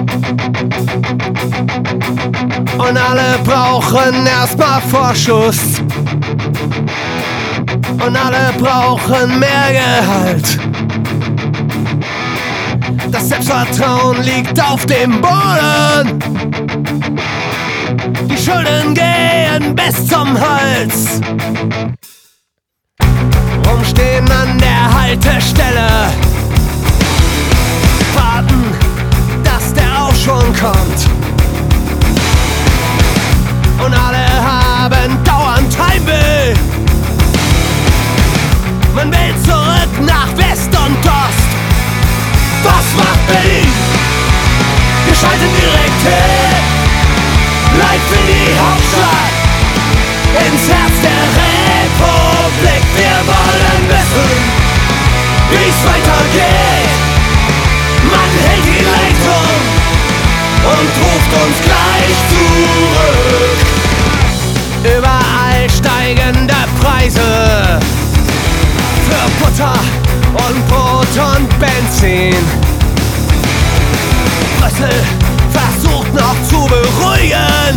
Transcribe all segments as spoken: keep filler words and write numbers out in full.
Und alle brauchen erstmal Vorschuss. Und alle brauchen mehr Gehalt. Das Selbstvertrauen liegt auf dem Boden. Die Schulden gehen bis zum Hals. Rumstehen an der Haltestelle, warten, dass der auch schon kommt. Und alle haben dauernd Heimweh. Man will zurück nach West und Ost. Was macht Berlin? Wir schalten direkt hin, live in die Hauptstadt, ins Herz der Republik. Wir wollen wissen, wie's weitergeht. Man hält die Leitung und ruft uns gleich zurück. Überall steigende Preise für Butter und Brot und Benzin. Brüssel versucht noch zu beruhigen.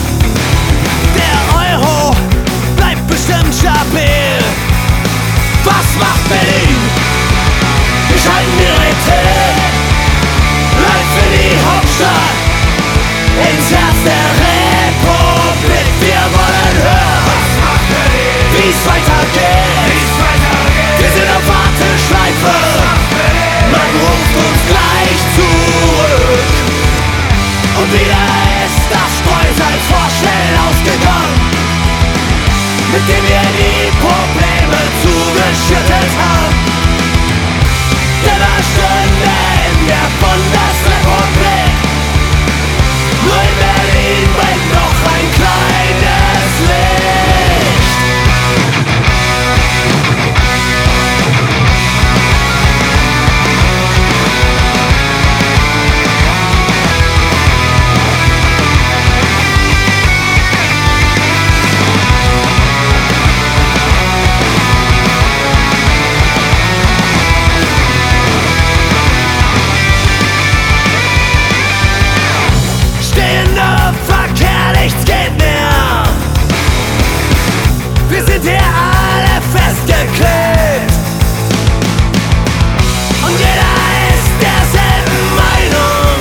Der Euro bleibt bestimmt stabil. Was macht Berlin? Wir schalten direkt hin, live für die Hauptstadt, ins Herz der Republik. Wir wollen hören, wie's weitergeht. Wir sind auf Warteschleife, man ruft uns gleich zurück. Und wieder ist das Streusalz vorschnell ausgegangen, mit dem wir die Probleme zugeschüttet haben. Dämmerstunde in der Bundesrepublik, nur in Berlin brennt noch ein kleines Licht. Nichts geht mehr. Wir sind hier alle festgeklebt. Und jeder ist derselben Meinung.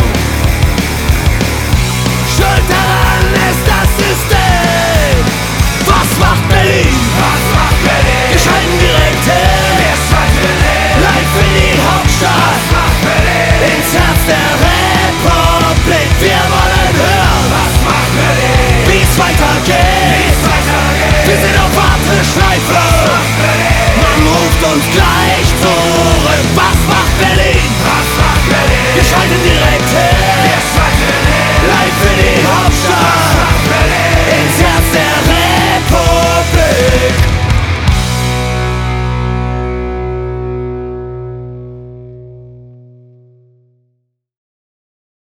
Schuld daran ist das System. Was macht Berlin? Was macht Berlin? Wir schalten direkt hin. Wir schalten hin. Live in die Hauptstadt. Was macht Berlin? Ins Herz der Republik. Wir wollen hören. Was macht Berlin? Wie's weitergeht. Wir sind auf Warteschleife. Man ruft uns gleich